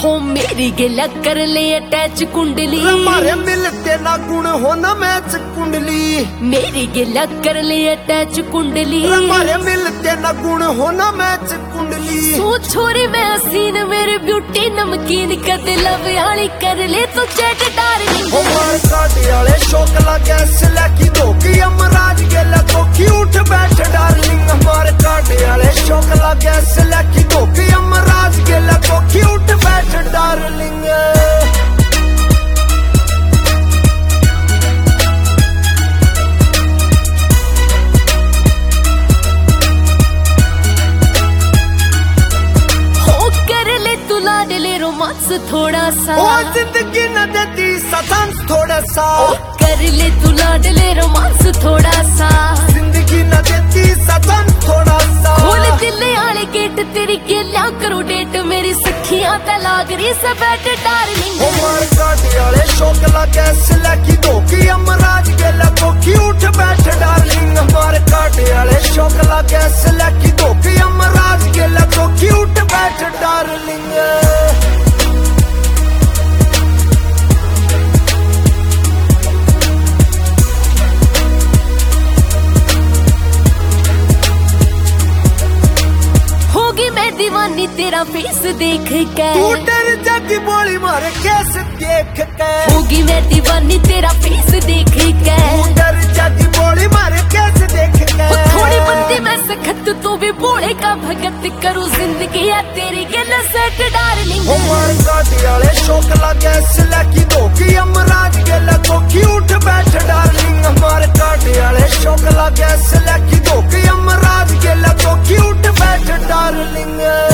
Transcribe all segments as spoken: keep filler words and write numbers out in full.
हो मेरी गिला कर ले अटैच कुंडली, हमारे मिलते ना गुण होना मैच कुंडली, मेरी गिला कर ले अटैच कुंडली, हमारे मिलते ना गुण होना मैच कुंडली। सो छोरी मैं हसीन मेरी ब्यूटी नमकीन कद लव आली कर ले तो चैट डार्लिंग। हो मार काटे वाले शौक लगे सिला की धोखी अमराज गेला कोखी उठ बैठ डार्लिंग, हमारे काटे वाले शौक लगे सिला की धोखी अमराज गेला कोखी उठ बैठ डार्लिंग। रोमांस थोड़ा सा ओ जिंदगी न देती सतांस थोड़ा सा, ओ कर ले तू लाडले रोमांस थोड़ा सा, जिंदगी न देती सतांस थोड़ा सा। खोल दिल आले गेट तेरी गेला करो डेट मेरी सखियां ते लाग रही से बैठ डार्लिंग। ओ मार काटे वाले शौक लगे सिला की धोखी अमराज गेला कोखी उठ बैठ डार्लिंग, हमारे काटे वाले शौक लगे सिला की धोखी अमराज गेला कोखी उठ बैठ डार्लिंग। दीवानी तेरा फेस देख के, तू डर जाती बोली मारे कैसे देख के, होगी मैं दीवानी तेरा फेस देख के, तू डर जाती बोली मारे कैसे देख के। थोड़ी बंदी मैं सखत तू भी बोले का भगत करूं जिंदगी है तेरी गल सेट डार्लिंग। हो मार काटे वाले शौक लगे सिला की धोखी अमराज गेला कोखी उठ बैठ डार्लिंग, हमारे काटे वाले शौक लगे सिला की धोखी अमराज गेला कोखी उठ बैठ डार्लिंग।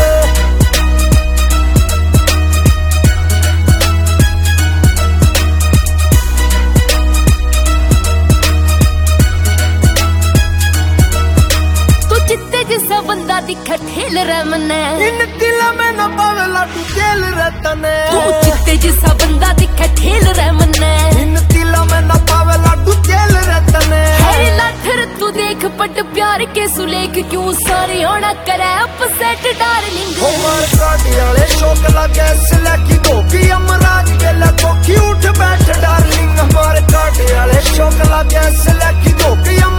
जिसा बंदा दिखा ठेल रमने, इन दिला में न पावे लाडू जेल रतने, तू चित्ते जिसा बंदा दिखा ठेल रमने, इन दिला में न पावे लाडू जेल रतने। है लाठर तू देख पट प्यार के सुलेख क्यों सारे होना करे अपसेट डार्लिंग। हो मार काटे वाले शौक लगे सिला की धोखी अमराज गेला कोखी उठ बैठ डार्लिंग, हमारे काटे वाले शौक लगे सिला की धोखी